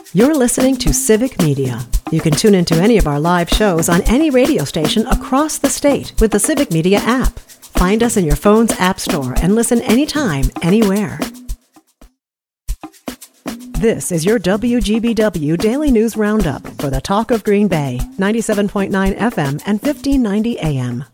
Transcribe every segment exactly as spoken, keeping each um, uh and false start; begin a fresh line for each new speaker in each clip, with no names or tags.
You're listening to Civic Media. You can tune into any of our live shows on any radio station across the state with the Civic Media app. Find us in your phone's app store and listen anytime, anywhere. This is your W G B W Daily News Roundup for the Talk of Green Bay, ninety-seven point nine F M and fifteen ninety A M.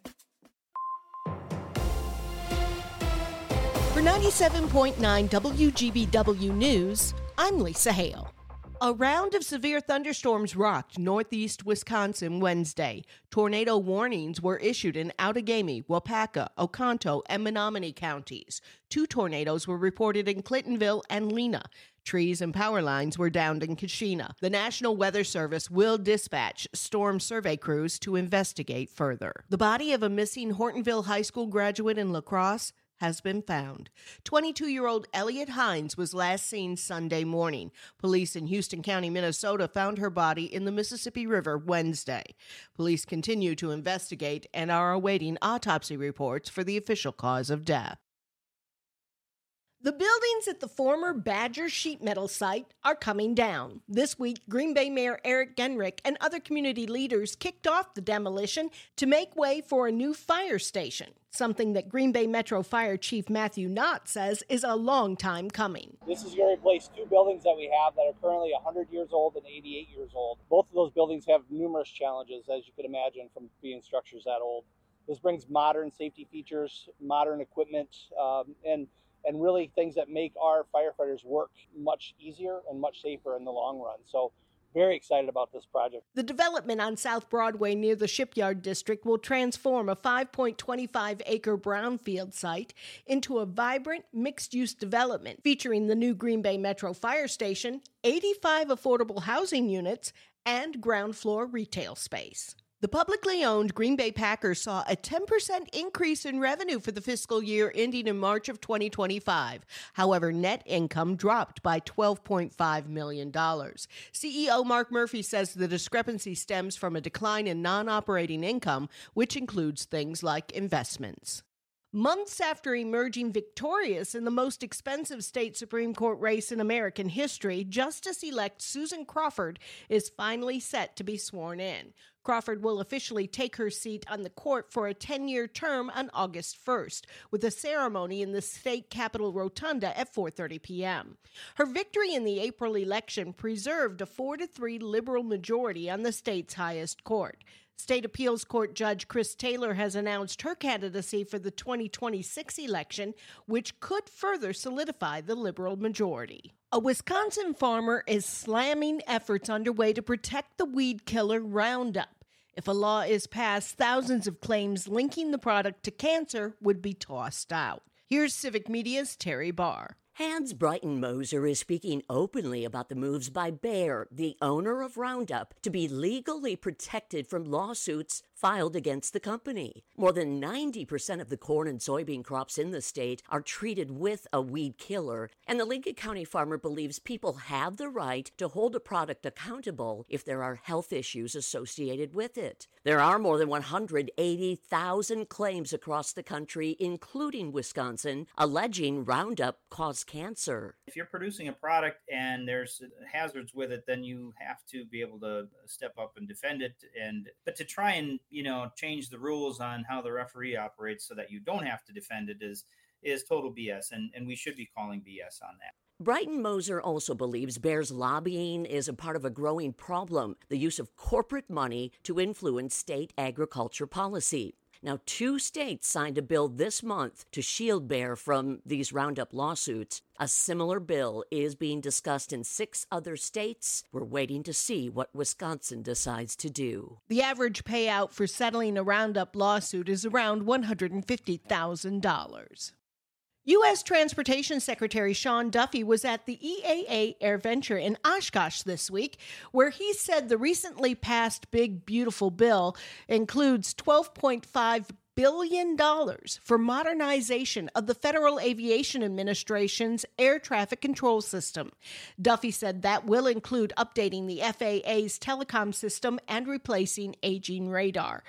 For ninety-seven point nine W G B W News, I'm Lisa Hale. A round of severe thunderstorms rocked northeast Wisconsin Wednesday. Tornado warnings were issued in Outagamie, Waupaca, Oconto, and Menominee counties. Two tornadoes were reported in Clintonville and Lena. Trees and power lines were downed in Kashina. The National Weather Service will dispatch storm survey crews to investigate further. The body of a missing Hortonville High School graduate in La Crosse has been found. twenty-two-year-old Elliot Hines was last seen Sunday morning. Police in Houston County, Minnesota found her body in the Mississippi River Wednesday. Police continue to investigate and are awaiting autopsy reports for the official cause of death. The buildings at the former Badger sheet metal site are coming down. This week, Green Bay Mayor Eric Genrich and other community leaders kicked off the demolition to make way for a new fire station, something that Green Bay Metro Fire Chief Matthew Knott says is a long time coming.
This is going to replace two buildings that we have that are currently one hundred years old and eighty-eight years old. Both of those buildings have numerous challenges, as you could imagine, from being structures that old. This brings modern safety features, modern equipment, um, and and really things that make our firefighters work much easier and much safer in the long run. So very excited about this project.
The development on South Broadway near the Shipyard District will transform a five point two five acre brownfield site into a vibrant mixed-use development featuring the new Green Bay Metro Fire Station, eighty-five affordable housing units, and ground floor retail space. The publicly owned Green Bay Packers saw a ten percent increase in revenue for the fiscal year ending in March of twenty twenty-five. However, net income dropped by twelve point five million dollars. C E O Mark Murphy says the discrepancy stems from a decline in non-operating income, which includes things like investments. Months after emerging victorious in the most expensive state Supreme Court race in American history, Justice-elect Susan Crawford is finally set to be sworn in. Crawford will officially take her seat on the court for a ten-year term on August first, with a ceremony in the state capitol rotunda at four thirty p.m. Her victory in the April election preserved a four to three liberal majority on the state's highest court. State Appeals Court Judge Chris Taylor has announced her candidacy for the twenty twenty-six election, which could further solidify the liberal majority. A Wisconsin farmer is slamming efforts underway to protect the weed killer Roundup. If a law is passed, thousands of claims linking the product to cancer would be tossed out. Here's Civic Media's Terry Barr.
Hans Breitenmoser is speaking openly about the moves by Bayer, the owner of Roundup, to be legally protected from lawsuits filed against the company. More than ninety percent of the corn and soybean crops in the state are treated with a weed killer, and the Lincoln County farmer believes people have the right to hold a product accountable if there are health issues associated with it. There are more than one hundred eighty thousand claims across the country, including Wisconsin, alleging Roundup caused cancer.
If you're producing a product and there's hazards with it, then you have to be able to step up and defend it. And but to try and, you know, change the rules on how the referee operates so that you don't have to defend it is is total B S, and, and we should be calling B S on that.
Breitenmoser also believes Bayer's lobbying is a part of a growing problem, the use of corporate money to influence state agriculture policy. Now, two states signed a bill this month to shield Bayer from these Roundup lawsuits. A similar bill is being discussed in six other states. We're waiting to see what Wisconsin decides to do.
The average payout for settling a Roundup lawsuit is around one hundred fifty thousand dollars. U S Transportation Secretary Sean Duffy was at the E A A AirVenture in Oshkosh this week, where he said the recently passed Big Beautiful Bill includes twelve point five billion dollars for modernization of the Federal Aviation Administration's air traffic control system. Duffy said that will include updating the F A A's telecom system and replacing aging radar.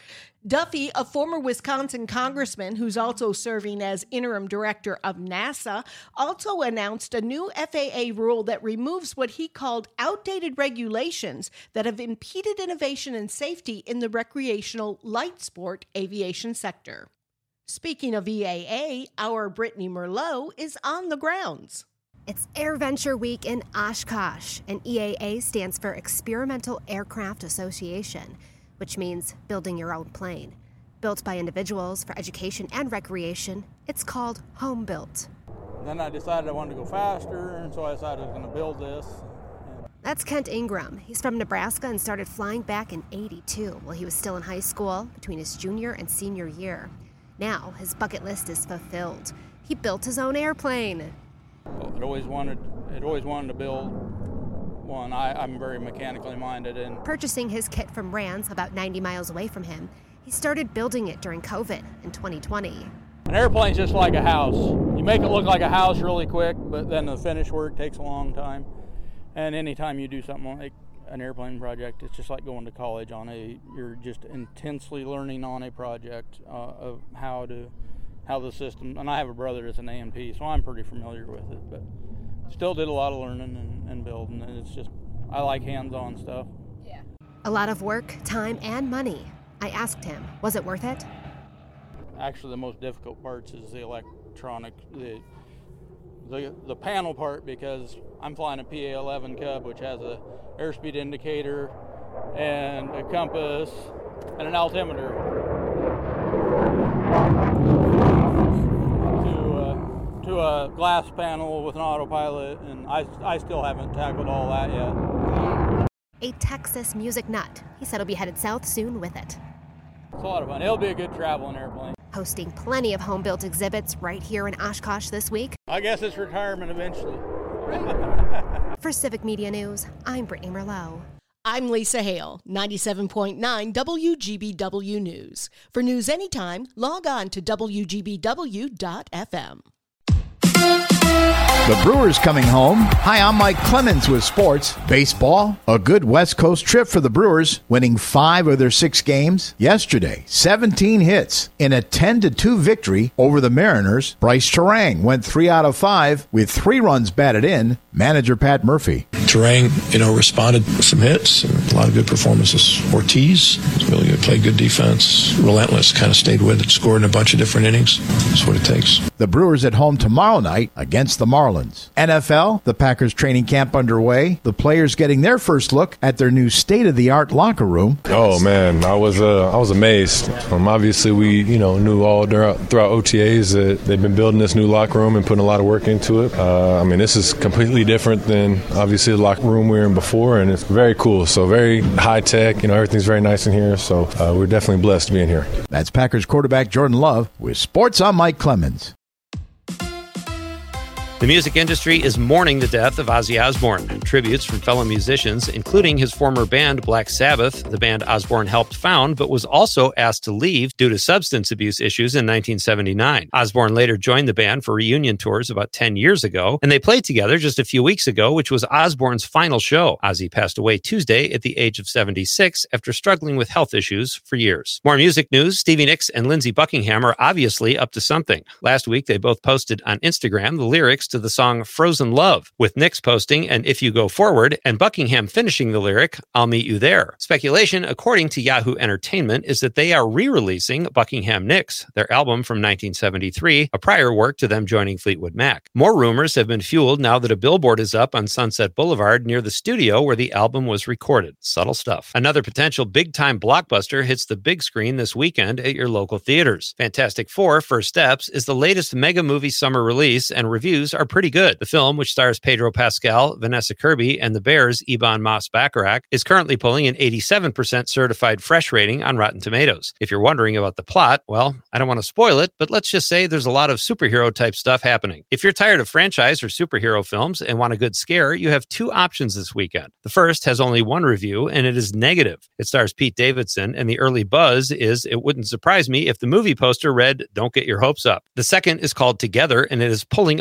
Duffy, a former Wisconsin congressman who's also serving as interim director of NASA, also announced a new F A A rule that removes what he called outdated regulations that have impeded innovation and safety in the recreational light sport aviation sector. Speaking of E A A, our Brittany Merlot is on the grounds.
It's AirVenture Week in Oshkosh, and E A A stands for Experimental Aircraft Association, which means building your own plane. Built by individuals for education and recreation, it's called Home Built.
Then I decided I wanted to go faster, and so I decided I was going to build this.
That's Kent Ingram. He's from Nebraska and started flying back in eighty-two while he was still in high school between his junior and senior year. Now his bucket list is fulfilled. He built his own airplane.
I'd always wanted, I'd always wanted to build one. I, I'm very mechanically minded. And
purchasing his kit from Rands, about ninety miles away from him, he started building it during COVID in twenty twenty.
An airplane's just like a house. You make it look like a house really quick, but then the finish work takes a long time. And anytime you do something like an airplane project, it's just like going to college on a, you're just intensely learning on a project uh, of how to, how the system, and I have a brother that's an A M P, so I'm pretty familiar with it, but still did a lot of learning and, and building, and it's just, I like hands-on stuff.
Yeah. A lot of work, time, and money. I asked him, was it worth it?
Actually, the most difficult parts is the electronic, the the, the panel part, because I'm flying a P A eleven Cub, which has a airspeed indicator and a compass and an altimeter to uh, to a glass panel with an autopilot, and I, I still haven't tackled all that yet.
A Texas music nut. He said he'll be headed south soon with it.
It's a lot of fun. It'll be a good traveling airplane.
Hosting plenty of home-built exhibits right here in Oshkosh this week.
I guess it's retirement eventually.
For Civic Media News, I'm Brittany Merlot.
I'm Lisa Hale, ninety-seven point nine W G B W News. For news anytime, log on to W G B W dot F M.
The Brewers coming home. Hi, I'm Mike Clemens with sports. Baseball, a good West Coast trip for the Brewers, winning five of their six games. Yesterday, seventeen hits in a ten to two victory over the Mariners. Bryce Terang went three out of five with three runs batted in. Manager Pat Murphy.
Terang, you know, responded with some hits and a lot of good performances. Ortiz really good, played good defense, relentless, kind of stayed with it, scored in a bunch of different innings. That's what it takes.
The Brewers at home tomorrow night against the Marlins. N F L, the Packers training camp underway. The players getting their first look at their new state-of-the-art locker room.
Oh man, I was uh, I was amazed. Um, obviously, we you know knew all throughout, throughout O T As that they've been building this new locker room and putting a lot of work into it. Uh, I mean, this is completely different than obviously the locker room we were in before, and it's very cool. So very high tech. You know, everything's very nice in here. So uh, we're definitely blessed to be in here.
That's Packers quarterback Jordan Love with Sports. I'm Mike Clemens.
The music industry is mourning the death of Ozzy Osbourne. Tributes from fellow musicians, including his former band Black Sabbath, the band Osbourne helped found, but was also asked to leave due to substance abuse issues in nineteen seventy-nine. Osbourne later joined the band for reunion tours about ten years ago, and they played together just a few weeks ago, which was Osbourne's final show. Ozzy passed away Tuesday at the age of seventy-six after struggling with health issues for years. More music news. Stevie Nicks and Lindsey Buckingham are obviously up to something. Last week, they both posted on Instagram the lyrics to the song Frozen Love, with Nicks posting and If You Go Forward, and Buckingham finishing the lyric, I'll Meet You There. Speculation, according to Yahoo Entertainment, is that they are re-releasing Buckingham Nicks, their album from nineteen seventy-three, a prior work to them joining Fleetwood Mac. More rumors have been fueled now that a billboard is up on Sunset Boulevard near the studio where the album was recorded. Subtle stuff. Another potential big-time blockbuster hits the big screen this weekend at your local theaters. Fantastic Four: First Steps is the latest mega movie summer release, and reviews are pretty good. The film, which stars Pedro Pascal, Vanessa Kirby, and the Bears' Ebon Moss-Bachrach, is currently pulling an eighty-seven percent certified fresh rating on Rotten Tomatoes. If you're wondering about the plot, well, I don't want to spoil it, but let's just say there's a lot of superhero-type stuff happening. If you're tired of franchise or superhero films and want a good scare, you have two options this weekend. The first has only one review, and it is negative. It stars Pete Davidson, and the early buzz is, it wouldn't surprise me if the movie poster read, Don't Get Your Hopes Up. The second is called Together, and it is pulling a one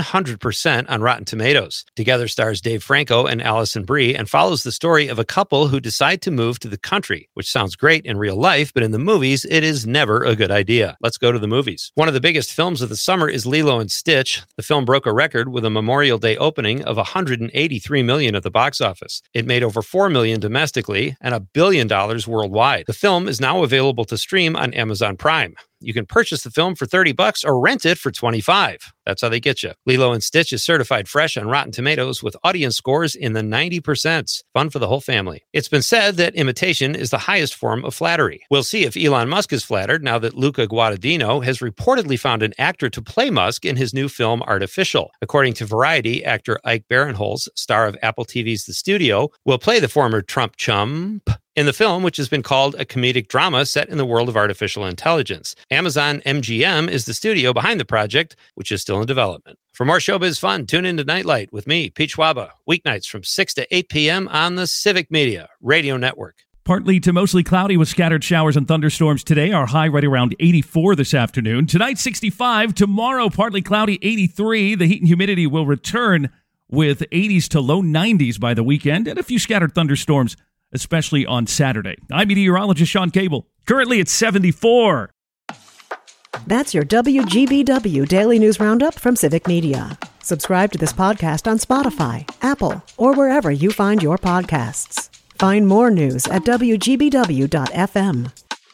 hundred percent on Rotten Tomatoes. Together stars Dave Franco and Allison Brie and follows the story of a couple who decide to move to the country, which sounds great in real life, but in the movies, it is never a good idea. Let's go to the movies. One of the biggest films of the summer is Lilo and Stitch. The film broke a record with a Memorial Day opening of one hundred eighty-three million dollars at the box office. It made over four million dollars domestically and a billion dollars worldwide. The film is now available to stream on Amazon Prime. You can purchase the film for thirty bucks or rent it for twenty-five. That's how they get you. Lilo and Stitch is certified fresh on Rotten Tomatoes with audience scores in the ninety percent. Fun for the whole family. It's been said that imitation is the highest form of flattery. We'll see if Elon Musk is flattered now that Luca Guadagnino has reportedly found an actor to play Musk in his new film Artificial. According to Variety, actor Ike Barinholtz, star of Apple T V's The Studio, will play the former Trump chump in the film, which has been called a comedic drama set in the world of artificial intelligence. Amazon M G M is the studio behind the project, which is still in development. For more showbiz fun, tune into Nightlight with me, Pete Schwaba, weeknights from six to eight p.m. on the Civic Media Radio Network.
Partly to mostly cloudy with scattered showers and thunderstorms today. Our high right around eighty-four this afternoon. Tonight, sixty-five. Tomorrow, partly cloudy, eighty-three. The heat and humidity will return with eighties to low nineties by the weekend and a few scattered thunderstorms, especially on Saturday. I'm meteorologist Sean Cable. Currently at seventy-four.
That's your W G B W Daily News Roundup from Civic Media. Subscribe to this podcast on Spotify, Apple, or wherever you find your podcasts. Find more news at W G B W dot F M.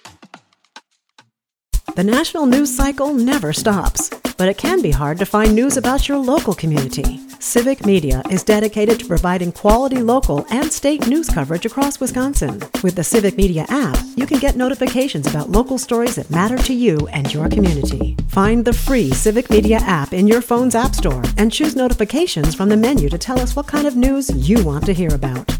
The national news cycle never stops, but it can be hard to find news about your local community. Civic Media is dedicated to providing quality local and state news coverage across Wisconsin. With the Civic Media app, you can get notifications about local stories that matter to you and your community. Find the free Civic Media app in your phone's app store and choose notifications from the menu to tell us what kind of news you want to hear about.